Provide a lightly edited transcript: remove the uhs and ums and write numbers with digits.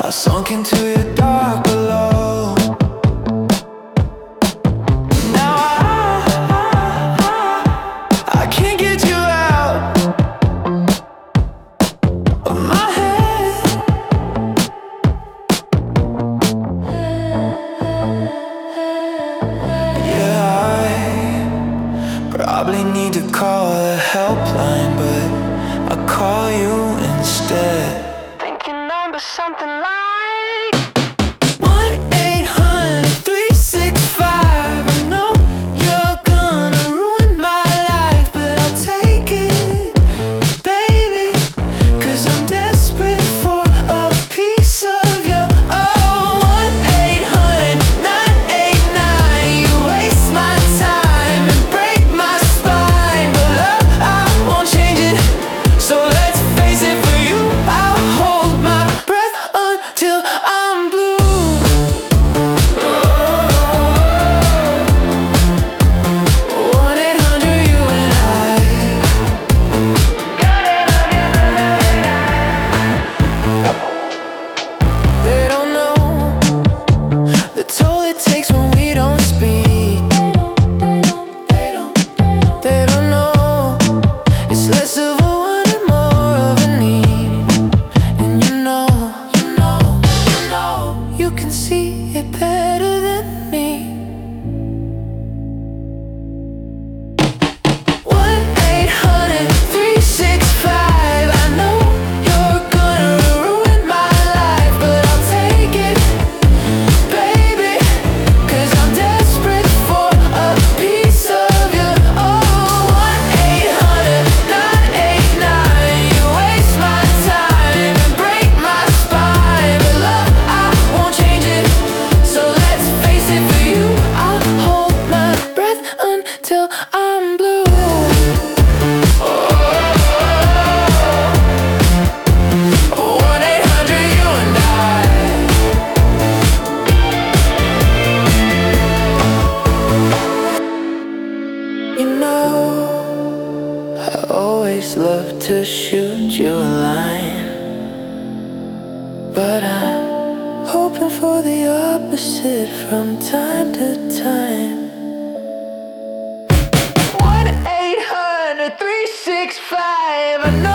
I sunk into your dark below. Now I can't get you out of my head. Yeah, I probably need to call a helpline, but I call you instead. Thinking number something like 1-800-365. I know you're gonna ruin my life, but I'll take it, baby, 'cause I'm desperate for a piece of you. Oh, 1-800-989. You waste my time and break my spine, but love, I won't change it. So let's face it, for you I'll hold my breath until I'm blue. 1-800 you and I. They don't know the toll it takes when we don't speak. They don't know it's less of a want and more of a need. And you know, you can see it better than me. 1-800-365. I know you're gonna ruin my life, but I'll take it, baby, 'cause I'm desperate for a piece of you. Oh, 1-800-989. You waste my time and break my spine, but love, I won't change it. So let's face it, for you I'll hold my breath until I'm blue. 1-800 you and I. You know, I always love to shoot you a line, but I'm hoping for the opposite from time to time. 1-800-365.